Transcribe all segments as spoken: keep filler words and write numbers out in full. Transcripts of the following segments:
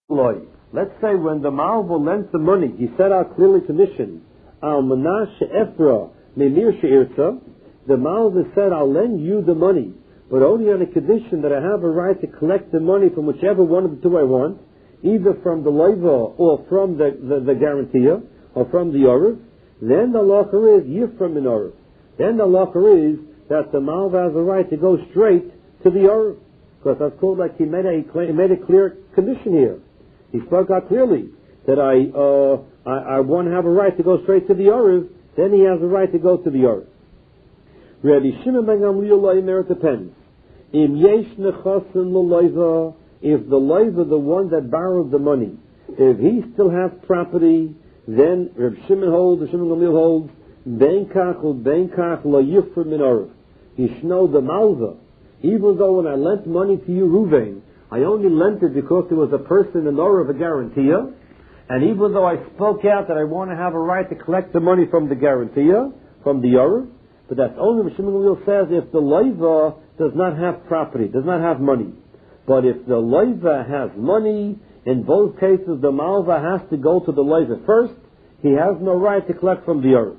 Let's say when the Malva lent the money, he set out clearly condition. Al Menashe Ephra Memir She'irta. The Malva said, I'll lend you the money, but only on a condition that I have a right to collect the money from whichever one of the two I want, either from the Leiva or from the, the, the guarantor, or from the Yorev. Then the halacha is Yifra min Yorev. Then the halacha is that the Malva has a right to go straight to the Yorev. Because that's called like he made a, he made a clear condition here. He spoke out clearly that I, uh, I, I want to have a right to go straight to the Yorev, then he has a right to go to the Yorev. Rabbi Shimon ben Gamliel Omer, it depends. Im yesh nechasim l'loiva, if the loiva, the one that borrowed the money, if he still has property, then Rabbi Shimon holds, Rabbi Shimon Gamliel holds, ben kach u ben kach lo yifra min Yorev. Yishno the malva. Even though when I lent money to you, Ruvain, I only lent it because there was a person in order of a guarantor, and even though I spoke out that I want to have a right to collect the money from the guarantor, from the Yorev, but that's only what Shimon Gamliel says if the loiva does not have property, does not have money. But if the loiva has money, in both cases the malva has to go to the loiva first. He has no right to collect from the Yorev.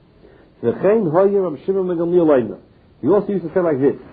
He also used to say like this: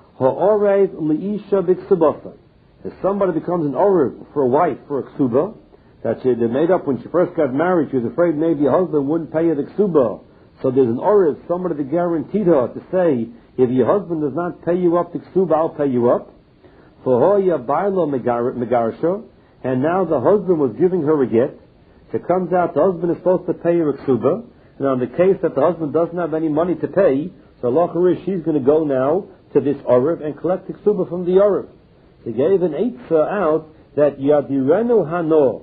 Ha'orev li'isha b'ksubasa. If somebody becomes an orev for a wife, for a ksuba, that she, they made up when she first got married, she was afraid maybe her husband wouldn't pay her the ksuba. So there's an orev, somebody that guaranteed her to say, if your husband does not pay you up the ksuba, I'll pay you up. For hoya bailo megarsha, and now the husband was giving her a get. So it comes out the husband is supposed to pay her a ksuba, and on the case that the husband doesn't have any money to pay, so Allah is she's going to go now to this orev and collect the ksuba from the orev. He gave an eitzah out that yadirenu hano,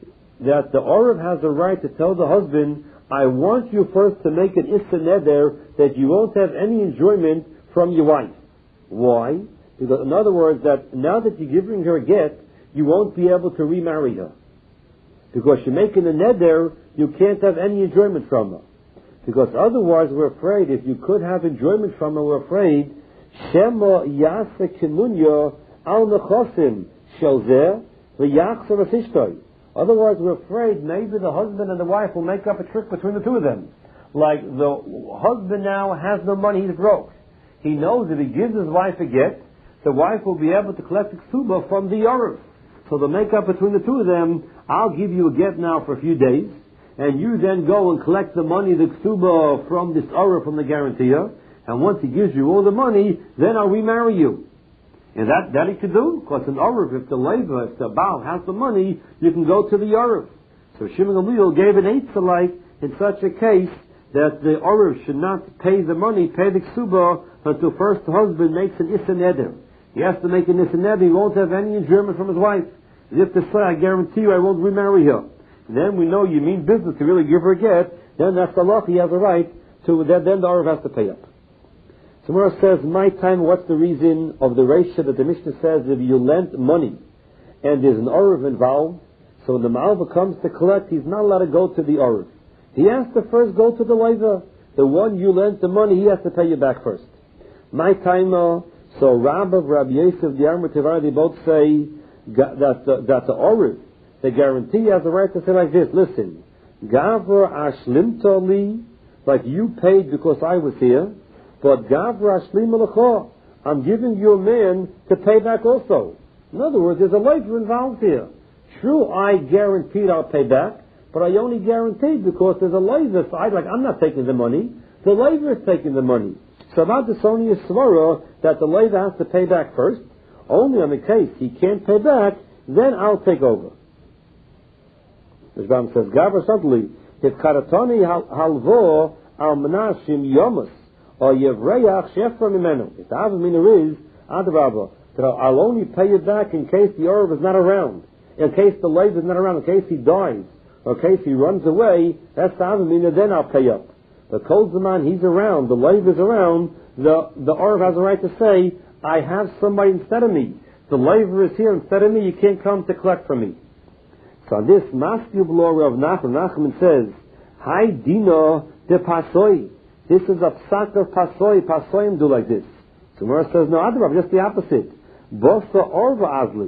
that the orev has a right to tell the husband, I want you first to make an issa neder that you won't have any enjoyment from your wife. Why? Because in other words, that now that you're giving her a get, you won't be able to remarry her. Because you're making a neder, you can't have any enjoyment from her. Because otherwise we're afraid, if you could have enjoyment from her, we're afraid, Shema yase kimunya al nechosim shelzeh v'yachzer v'tishtoi. Otherwise, we're afraid maybe the husband and the wife will make up a trick between the two of them. Like the husband now has no money, he's broke. He knows if he gives his wife a get, the wife will be able to collect the ksuba from the Yorev. So they'll make up between the two of them, I'll give you a get now for a few days, and you then go and collect the money, the ksuba from this Yorev, from the guarantor, and once he gives you all the money, then I'll remarry you. And that, that he could do, because in Yorev, if the Leva, if the Baal has the money, you can go to the Yorev. So Shimon Gamliel gave an eitzah like, in such a case, that the Yorev should not pay the money, pay the ksuba, until first the husband makes an issa neder. He has to make an issa neder, he won't have any enjoyment from his wife. As if to say, I guarantee you I won't remarry her. And then we know you mean business to really give her a get, then that's the law, he has a right to, then, then the Yorev has to pay up. Tomorrow says, my time, what's the reason of the ratio that the Mishnah says if you lend money and there's an Yorev involved, so when the Malva comes to collect, he's not allowed to go to the Yorev. He has to first go to the Leiva. The one you lent the money, he has to pay you back first. My time, uh, so Rabbi, Rabbi Yosef, the Amr Tevar, they both say that the, that the Yorev, the guarantee has the right to say like this, listen, Gavra Ashlimta li, like you paid because I was here, but Gavra Shlim Malacha, I'm giving you a man to pay back also. In other words, there's a labor involved here. True, I guaranteed I'll pay back, but I only guaranteed because there's a labor side, like I'm not taking the money, the labor is taking the money. So about this only is svara that the labor has to pay back first. Only on the case he can't pay back, then I'll take over. The Ram says, Gavra Santli, if Karatani halvo al menashim yomus, or Yevreach Shefra Mimenu. If the Avamina is, Adrabah, that I'll only pay it back in case the Yorev is not around, in case the Lev is not around, in case he dies, or in case he runs away, that's the Avamina, then I'll pay up. The Kol Zaman, he's around, the Lev is around, the, the Yorev has a right to say, I have somebody instead of me. The Lev is here instead of me, you can't come to collect from me. So on this, Maskil Law of Nachman, Nachman says, Hai Dino de Pasoi. This is a psak of pasoi. Pasoim do like this. So Gemara says, no, Adrab, just the opposite. Bosa orva azli.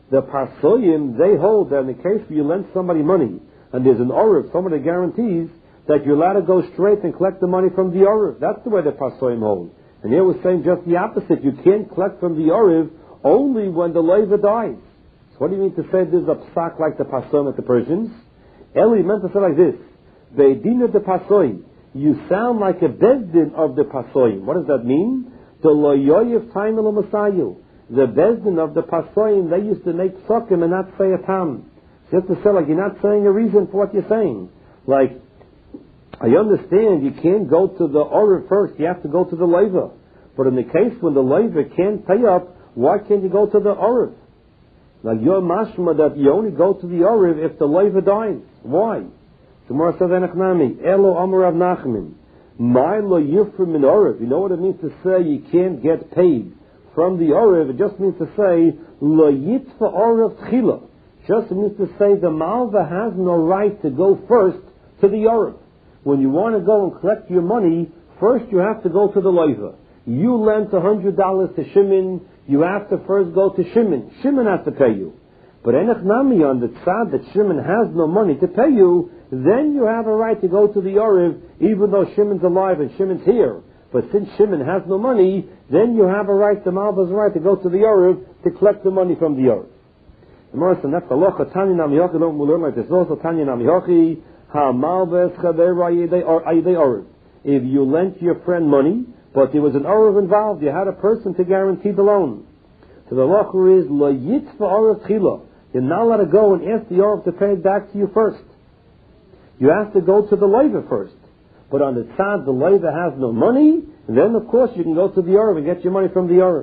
The Pasoyim, they hold that in the case where you lend somebody money, and there's an Orev, somebody guarantees that you're allowed to go straight and collect the money from the Orev. That's the way the Pasoyim hold. And here we're saying just the opposite. You can't collect from the Orev only when the Leiva dies. So what do you mean to say there's a psak like the Pasoyim at the Persians? Eli meant to say like this. Beidin the Pasoyim. You sound like a bezdin of the Pasoyim. What does that mean? The loyoyev time masayu. The bezdin of the Pasoyim, they used to make psakim and not say a tam. So you have to say like you're not saying a reason for what you're saying. Like, I understand you can't go to the Orev first, you have to go to the Leiva. But in the case when the Leiva can't pay up, why can't you go to the Orev? Now you're mashma that you only go to the Orev if the Leiva dies. Why? Gemara says, Enochnami, Elo Amar Rav Nachman, My lo yifrim min Orev. You know what it means to say you can't get paid from the Orev? It just means to say, lo yitfa Orev tchila. Just means to say the Malva has no right to go first to the Orev. When you want to go and collect your money, first you have to go to the Leiva. You lent a hundred dollars to Shimon, you have to first go to Shimon. Shimon has to pay you. But Enech Nami, on the tzad that Shimon has no money to pay you, then you have a right to go to the Orev, even though Shimon's alive and Shimon's here. But since Shimon has no money, then you have a right, the Malva's right to go to the Orev to collect the money from the Orev. The Morris and that's the locha Tanya Namihochi, don't we learn like this? Also Tanya Namihochi, Ha Malva Eschadera Ayidei Orev. If you lent your friend money, but there was an Orev involved, you had a person to guarantee the loan. So the locha is Lo Yitzva Orev Tchila. You're not allowed to go and ask the Orev to pay it back to you first. You have to go to the Leiva first. But on the tzad, the Leiva has no money, and then of course you can go to the Orev and get your money from the Orev.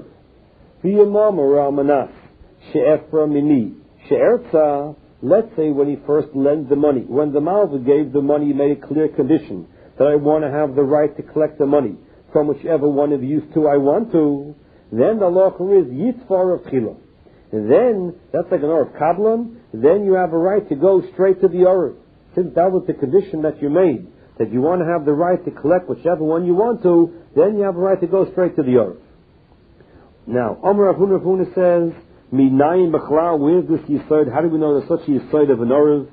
Let's say when he first lent the money, when the Malva gave the money, he made a clear condition that I want to have the right to collect the money from whichever one of you two I want to. Then the law is Yitzfar of Chila. And then, that's like an Orev Kablan, then you have a right to go straight to the Orev. Since that was the condition that you made, that you want to have the right to collect whichever one you want to, then you have a right to go straight to the Orev. Now, Omer Rav Huna Rav Huna says, Minayin B'chlal, where's this Yisod? How do we know there's such a Yisod of an Orev?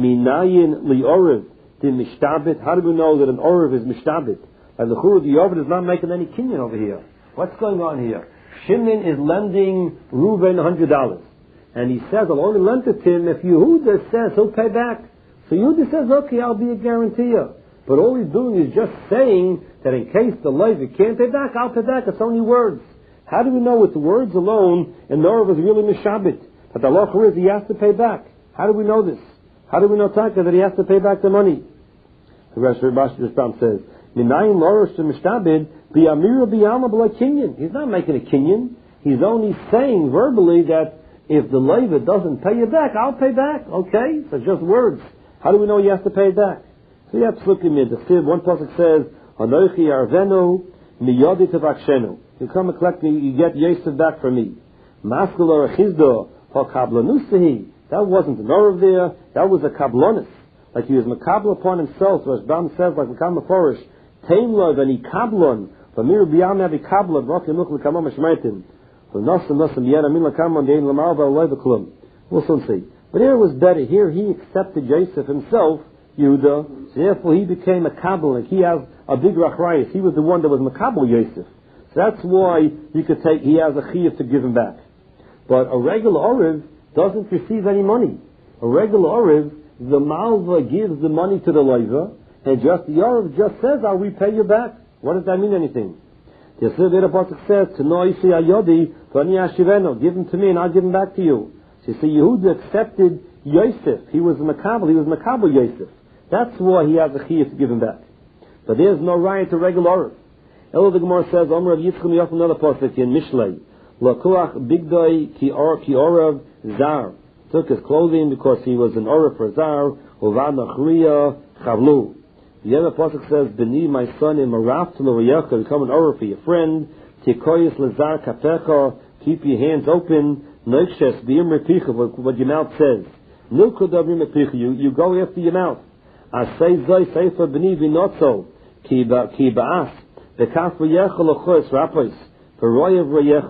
Minayin Li Orev, the Mishtabit. How do we know that an Orev is Mishtabit? And the Churu, the Orev is not making any kinyan over here. What's going on here? Shimon is lending Reuven a hundred dollars. And he says, I'll only lend it to him if Yehuda says he'll pay back. So Yehuda says, okay, I'll be a guarantor. But all he's doing is just saying that in case the Levi can't pay back, I'll pay back. It's only words. How do we know with the words alone, and Nora was really Mishabit, that the law is he has to pay back? How do we know this? How do we know Taka that he has to pay back the money? The rest of Rashi Rishtam says, Minayin Lorosh to Mishabit, Bi'amira bi'alma b'la kinyan. He's not making a kinyan. He's only saying verbally that if the Levi doesn't pay you back, I'll pay back. Okay? So just words. How do we know he has to pay back? So you have to look at me. The Siv, one pasuk says, Anochi arvenu miyodi tevakshenu. You come and collect me, you get Yosef back from me. Maskul or achizdo hakablanusahi. That wasn't an Orev there. That was a kablonis. Like he was makabla upon himself. So as Bam says, like Makam Meforish, Taimla v'ni kablon. V'mir b'yam yavi kabla v'rokim luk l'kamam hashmaitim. V'nosam nosam yed amin l'kamon dein l'mal v'aloi v'klum. We'll soon see. But here it was better. Here he accepted Yosef himself, Yehuda, so therefore he became a Kabbalah. He has a big Rachrayas. He was the one that was Makabal Yosef. So that's why you could take, he has a Chiyuv to give him back. But a regular Orev doesn't receive any money. A regular Orev, the Malva gives the money to the Leiva, and just the Orev just says, I'll repay you back. What does that mean, anything? The Yisrael Pasuk says, to no isi ayodi, v'ani ashiveno, give him to me and I'll give him back to you. So you see, Yehuda accepted Yosef. He was Makabal. He was Makabal Yosef. That's why he has a chiyuv to give him back. But there's no right to regular Orev. Elo the Gemara says, Omer of Yitzchak Miyach, another pasuk in Mishlei. Lakuach bigdoi ki Orev zar. Took his clothing because he was an Orev for zar. Uvad nachriya chavlu. The other pasuk says, Beni, my son, in maraf to l'royecha, become an Orev for your friend. Tikoyis lezar kapecha. Keep your hands open. Noikshes b'im repicha, what your mouth says. Nilkodavim repicha, you you go after your mouth. Asay zay seifa b'ni v'notzo ki ba'as v'kaf v'yecha l'chois rapos v'royev v'yecha.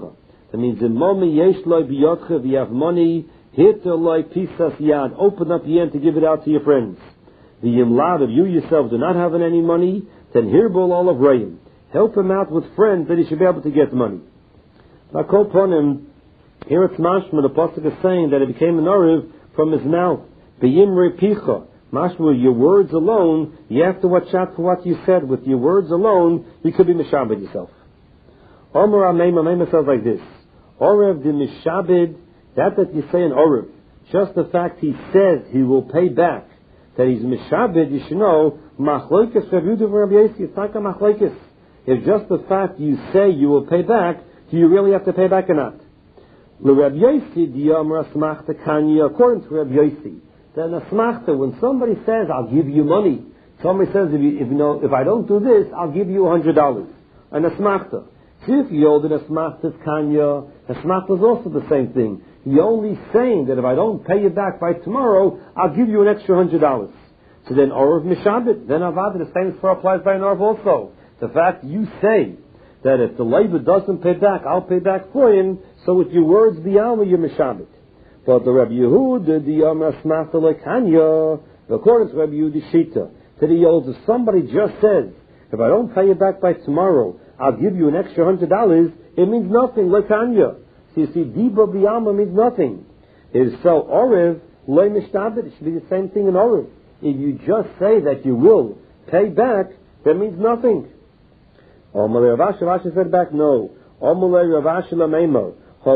That means in Momi Yesh Loi Biyotcha, if you have money, hit Loi Pisas Yad, open up your hand to give it out to your friends. The Yimlad, if you yourself do not have any money, then Hirbol Olav Rayim. Help him out with friends that he should be able to get money. Now, Kol Ponim, here it's Mashma, the Pasuk is saying that it became an Oriv from his mouth. B'yimre Picha. Mashma, your words alone, you have to watch out for what you said. With your words alone, you could be Mishabed yourself. Omer Ameim, Ameim says like this. Oriv de Mishabed, that that you say in Oriv, just the fact he says he will pay back, that he's Mishabed, you should know, Machlokes Rav Yehuda Rav Yosi, it's not a Machlokes. It's just the fact you say you will pay back, do you really have to pay back or not? Rav Yosi, Diyamra Smachta Kanya, according to Rav Yosi, then a Smachta, when somebody says, I'll give you money, somebody says, if you, if you know, if I don't do this, I'll give you a hundred dollars. And a Smachta. See if you hold in a Smachta's Kanya, a Smachta is also the same thing. You're only saying that if I don't pay you back by tomorrow, I'll give you an extra hundred dollars. So then Orav Mishabit, then Avad, the same for applies by an Orav also. The fact you say that if the labor doesn't pay back, I'll pay back for him, so with your words, the Alma, you're Mishabit. But the Rabbi Yehuda, the Yom Smachta Lekanya, according to Rabbi Yehuda Shita, that he holds, if somebody just says, if I don't pay you back by tomorrow, I'll give you an extra hundred dollars, it means nothing, Lekanya. So you see, Diba B'Yalma means nothing. It is so Oriv, Le Mishtabit, it should be the same thing in Oriv. If you just say that you will pay back, that means nothing. Omalei Rav Ashi, Rav Ashi said back, no. Omalei Rav Ashi Lameimo.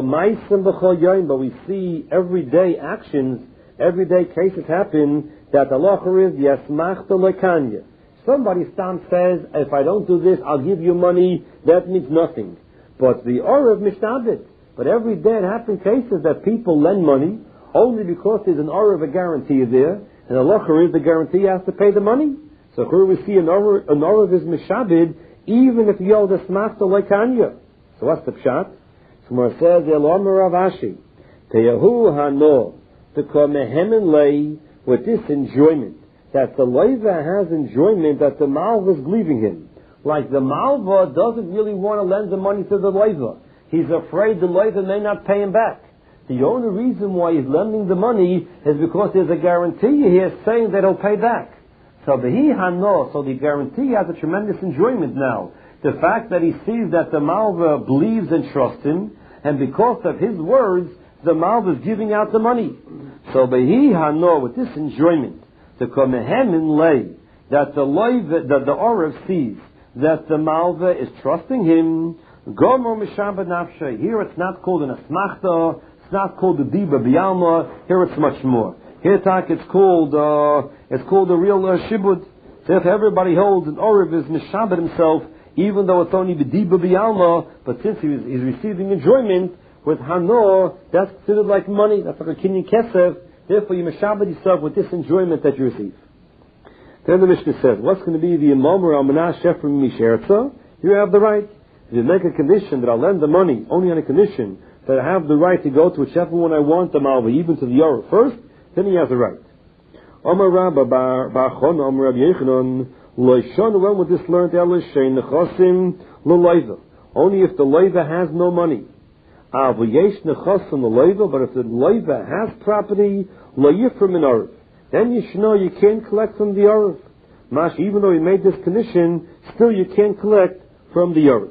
But we see everyday actions, everyday cases happen that the lacher is Yasmachta Lekanya. Somebody stands says, if I don't do this, I'll give you money. That means nothing. But the Orav Mishtabit. But every day it happens cases that people lend money only because there's an Orav, a guarantee there, and the lacher is the guarantee has to pay the money. So here we see an Orav, an Orav is Mishabed, even if you owe the Smachta Lekanya. So what's the pshat? So it says, Elom Rav Ashi, Teyahu Hano, to come lay with this enjoyment, that the Leiva has enjoyment that the Malva is leaving him. Like the Malva doesn't really want to lend the money to the Leiva. He's afraid the Leiva may not pay him back. The only reason why he's lending the money is because there's a guarantee here saying that he'll pay back. So the Hi Hano, so the guarantee has a tremendous enjoyment now. The fact that he sees that the Malva believes and trusts him, and because of his words, the Malva is giving out the money. So the Hi Hano, with this enjoyment, the Komehem in lay, that the Leiva, that the Orav sees that the Malva is trusting him. Gomer Mishabed Nafshe. Here it's not called an Asmachta, it's not called the Diba B'Yalma. Here it's much more. Here, tak, it's called uh, it's called a real uh, shibud. So if everybody holds an Orav is Mishabed himself, even though it's only the Diba B'Yalma, but since he is, he's receiving enjoyment with Hanor, that's considered like money. That's like a kinyan kesef. Therefore, you Mishabed yourself with this enjoyment that you receive. Then the Mishnah says, what's going to be the Imamur Al-Manah Shefrim Misherza? You have the right. If you make a condition that I'll lend the money only on a condition that I have the right to go to whichever one I want, the Malva, even to the Yorah first, then he has the right. Omar Rabba Bar Chon, Omar Rabbi Yechanan, Loishon, when would this learn? Elishain Nechosim L'Leiva. Only if the Leiva has no money. Avuyesh Nechosim L'Leiva, but if the Leiva has property, Loyifra Min Orav. Then you should know you can't collect from the Orav. Mash, even though he made this condition, still you can't collect from the Orav.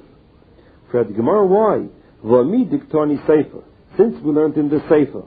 For the Gemara, why? V'ami diktani Sefer. Since we learned in the Sefer.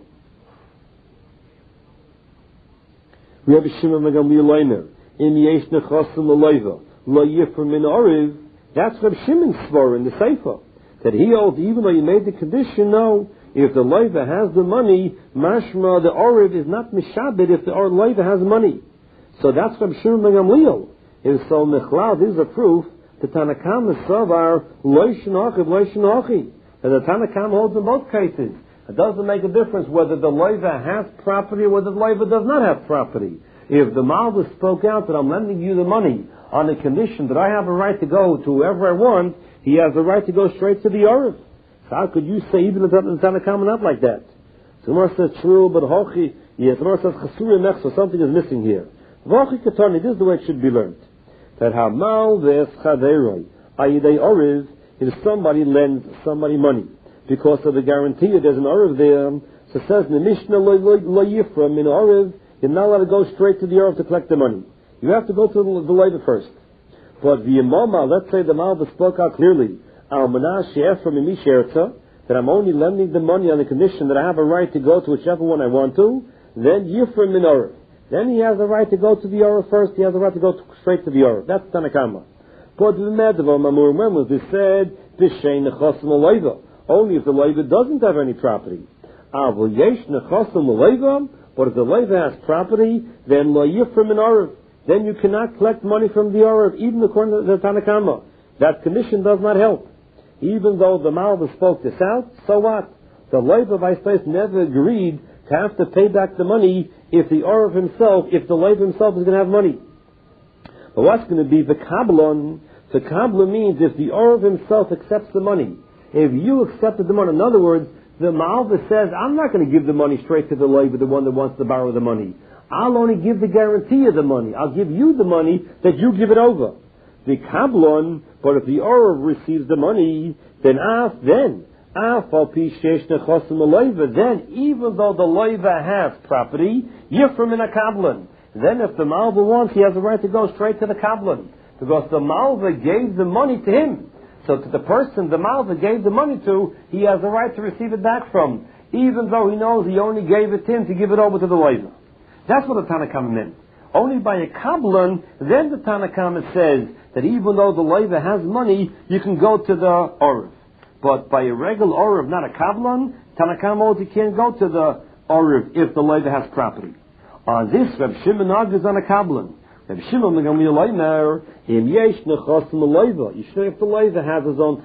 We have a Shimon Megamli Leiner. In Yesh Nechosim L'Leiva. Loyifra Min Orav. That's Reb Shimon's svar in the Sefer. That he holds, even though you made the condition, no. If the Leiva has the money, mashma, the Oriv is not mishabed if the Leiva has money. So that's from Shimon ben Gamliel. And so Mechlal, this is a proof that Tanakam is Savar, Loishin Achiv, Loishin Achi. And the Tanakam holds in both cases. It doesn't make a difference whether the Leiva has property or whether the Leiva does not have property. If the Malva spoke out that I'm lending you the money on the condition that I have a right to go to whoever I want, he has the right to go straight to the Oriv. So how could you say even the Tanakam not like that? So Gemara says true, but Hochi, yes, Gemara says Chasuri Mech, so something is missing here. Hochi Katani, this is the way it should be learned. That Hamal Ves Chaderoi, Ayidei Oriv, if somebody lends somebody money. because of the guarantee. There's an Orav there. So it says in the Mishnah, Lo Yifram, in Orav, you're not allowed to go straight to the Orav to collect the money. You have to go to the, the Leiva first. But the Imama, let's say the Malva spoke out clearly, that I'm only lending the money on the condition that I have a right to go to whichever one I want to, then Yifram min Orav. Then he has the right to go to the Orav first, he has the right to go to, straight to the Orav. That's Tanakama. But the Medava Mamur, when was this said? Only if the Leiva doesn't have any property. But if the Leiva has property, then Lo Yifram min Orav. Then you cannot collect money from the Orav, even according to the Tanakama. That condition does not help. Even though the Malva spoke this out, so what? The Leiva by space never agreed to have to pay back the money if the Orav himself, if the Leiva himself is going to have money. But what's going to be the Kabbalon? The Kabbalon means if the Orav himself accepts the money. If you accepted the money, in other words, the Malva says, I'm not going to give the money straight to the Leiva, the one that wants to borrow the money. I'll only give the guarantee of the money. I'll give you the money that you give it over. The Kabbalon, but if the Orav receives the money, then af, then, af al pi shesh nechosim leiva, then, even though the leiva has property, Yifram in a Kabbalon. Then if the Malva wants, he has the right to go straight to the Kabbalon. Because the Malva gave the money to him. So to the person the Malva gave the money to, he has the right to receive it back from, even though he knows he only gave it to him to give it over to the leiva. That's what the Tanakama meant. Only by a Kabbalon, then the Tanakama says that even though the Leiva has money, you can go to the Orav. But by a regular Orav, not a Kabbalon, Tanakama holds you can't go to the Orav if the Leiva has property. On this, Reb Shimon argues on a Kabbalon. Reb Shimon, Im yesh nechosim leiva. You should, if the Leiva has his own